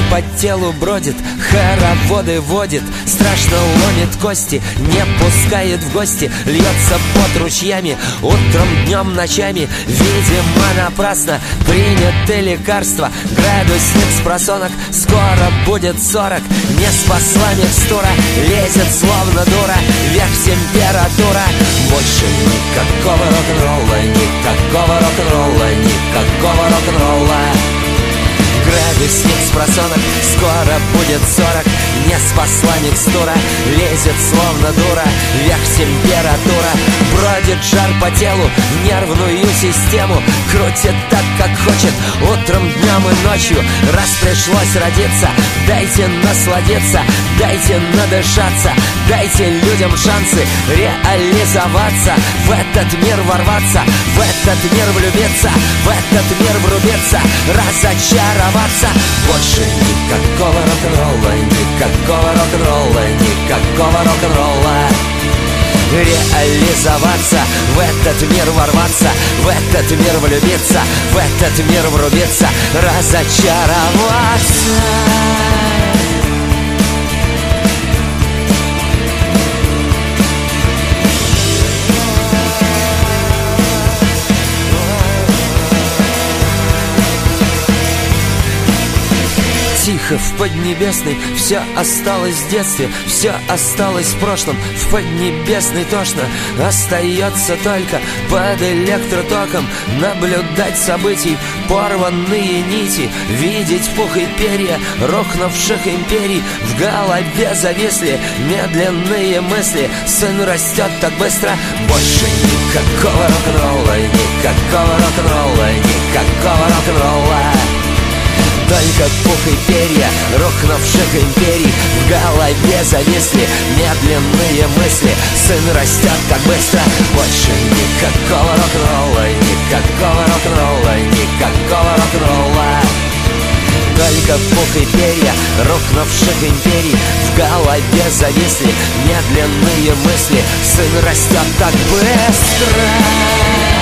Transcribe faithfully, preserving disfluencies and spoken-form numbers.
по телу бродит, хороводы водит, страшно ломит кости, не пускает в гости, льется под ручьями, утром, днем, ночами. Видимо, напрасно приняты лекарства. Градусник с просонок, скоро будет сорок. Не спасла микстура, лезет словно дура, вверх температура. Больше никакого рок-н-ролла, никакого рок-н-ролла, никакого рок-н-ролла. Градусник с просонок, скоро будет сорок. Не спасла микстура, лезет словно дура, вверх температура. Бродит жар по телу, нервную систему крутит так, как хочет, утром, днем и ночью. Раз пришлось родиться, дайте насладиться, дайте надышаться, дайте людям шансы реализоваться, в этот мир ворваться, в этот мир влюбиться, в этот мир врубиться, разочароваться. Больше никакого рок-н-ролла, никакого рок-н-ролла, никакого рок-н-ролла. Реализоваться, в этот мир ворваться, в этот мир влюбиться, в этот мир врубиться, разочароваться. Тихо в Поднебесной, все осталось в детстве, все осталось в прошлом. В Поднебесной тошно, остается только под электротоком наблюдать событий, порванные нити, видеть пух и перья рухнувших империй. В голове зависли медленные мысли, сын растет так быстро. Больше никакого рок-н-ролла, никакого рок-н-ролла, никакого рок-н-ролла. Только пух и перья рухнувших империй. В голове зависли медленные мысли, сын растет так быстро. Больше никакого рок-н-ролла, никакого рок-н-ролла, никакого рок-н-ролла. Только пух и перья рухнувших империй. В голове зависли медленные мысли, сын растет так быстро.